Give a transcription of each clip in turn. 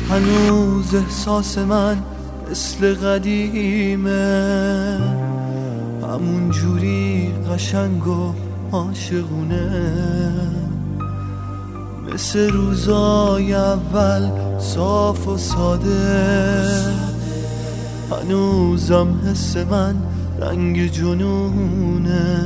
هنوز احساس من مثل قدیمه، همون جوری قشنگ و عاشقونه، مثل روزای اول صاف و ساده. هنوزم حس من رنگ جنونه،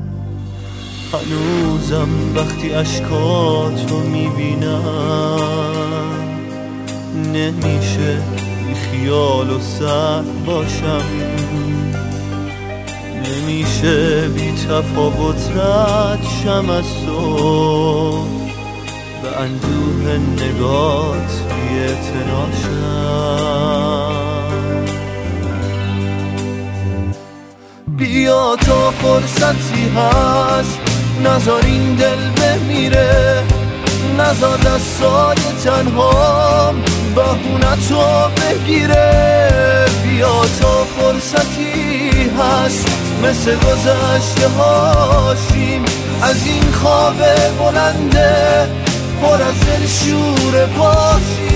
هنوزم وقتی اشکاتو میبینم نمیشه بی خیال و سر باشم، نمیشه بی تفاوت رد شم از تو، به اندوه نگات بی‌اعتناشم. بیا تا فرصتی هست نذار این دل بمیره، نذار دستای تنهام بهونتو بگیره. بیا تا فرصتی هست مثل گذشته هاشیم از این خواب بلنده پر از دل شور باشیم.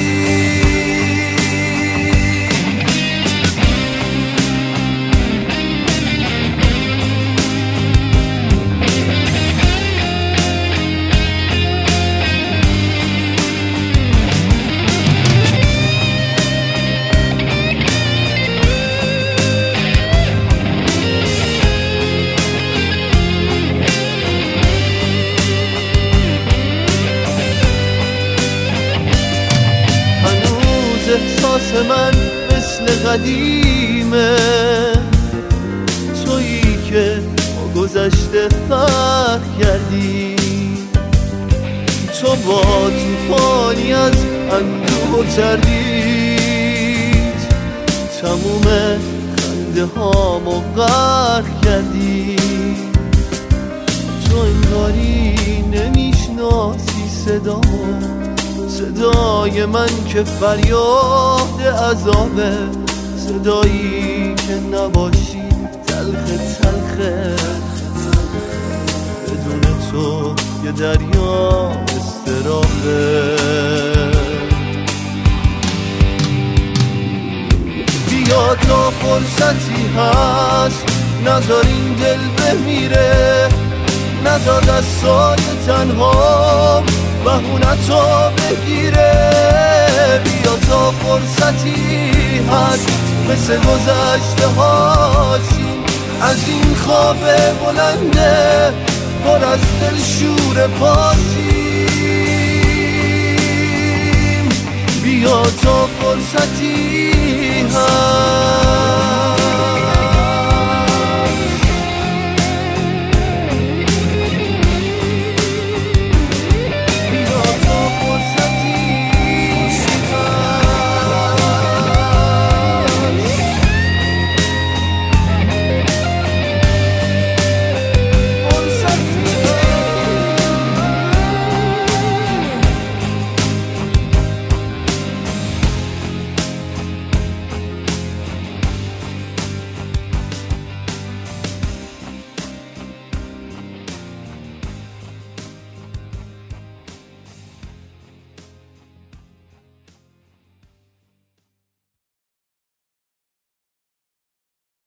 احساس من مثل قدیمه، تویی که با گذشته فرق کردی، تو با توفانی از اندوه و تردید تموم خنده هامو غرق کردی. تو انگاری نمیشناسی صدای من که فریاد عذابه، صدایی که نباشی تلخ تلخه، بدون تو یه دریا استرابه. بیا تا فرصتی هست نذار این دل بمیره، نذار دستای تنها بهونتو بگیره. بیا تا فرصتی هست مثل گذشته هاشیم از این خواب بلنده پر از دل شور باشیم. بیا تا فرصتی